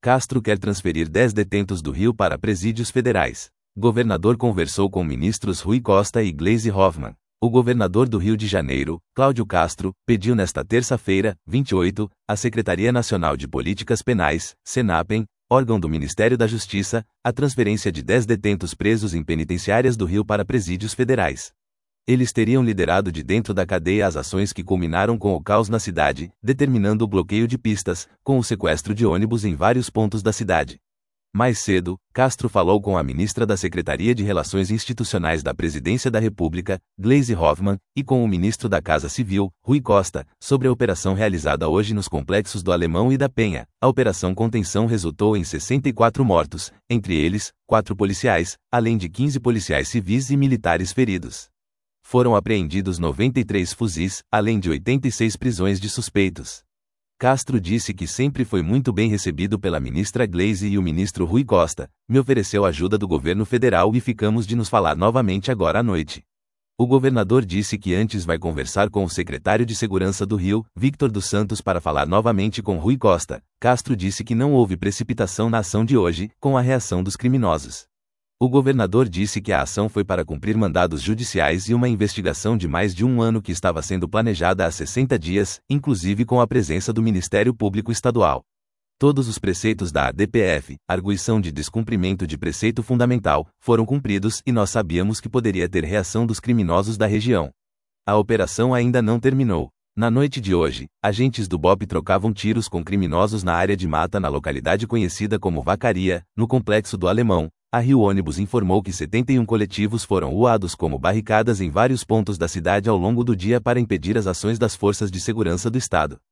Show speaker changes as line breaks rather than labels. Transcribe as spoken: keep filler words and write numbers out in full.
Castro quer transferir dez detentos do Rio para presídios federais. Governador conversou com ministros Rui Costa e Gleisi Hoffmann. O governador do Rio de Janeiro, Cláudio Castro, pediu nesta terça-feira, vinte e oito, à Secretaria Nacional de Políticas Penais, Senapen, órgão do Ministério da Justiça, a transferência de dez detentos presos em penitenciárias do Rio para presídios federais. Eles teriam liderado de dentro da cadeia as ações que culminaram com o caos na cidade, determinando o bloqueio de pistas, com o sequestro de ônibus em vários pontos da cidade. Mais cedo, Castro falou com a ministra da Secretaria de Relações Institucionais da Presidência da República, Gleisi Hoffmann, e com o ministro da Casa Civil, Rui Costa, sobre a operação realizada hoje nos complexos do Alemão e da Penha. A operação contenção resultou em sessenta e quatro mortos, entre eles, quatro policiais, além de quinze policiais civis e militares feridos. Foram apreendidos noventa e três fuzis, além de oitenta e seis prisões de suspeitos. Castro disse que sempre foi muito bem recebido pela ministra Gleisi e o ministro Rui Costa, me ofereceu ajuda do governo federal e ficamos de nos falar novamente agora à noite. O governador disse que antes vai conversar com o secretário de Segurança do Rio, Victor dos Santos, para falar novamente com Rui Costa. Castro disse que não houve precipitação na ação de hoje, com a reação dos criminosos. O governador disse que a ação foi para cumprir mandados judiciais e uma investigação de mais de um ano que estava sendo planejada há sessenta dias, inclusive com a presença do Ministério Público Estadual. Todos os preceitos da A D P F, arguição de descumprimento de preceito fundamental, foram cumpridos e nós sabíamos que poderia ter reação dos criminosos da região. A operação ainda não terminou. Na noite de hoje, agentes do B O P trocavam tiros com criminosos na área de mata na localidade conhecida como Vacaria, no complexo do Alemão. A Rio Ônibus informou que setenta e um coletivos foram usados como barricadas em vários pontos da cidade ao longo do dia para impedir as ações das forças de segurança do Estado.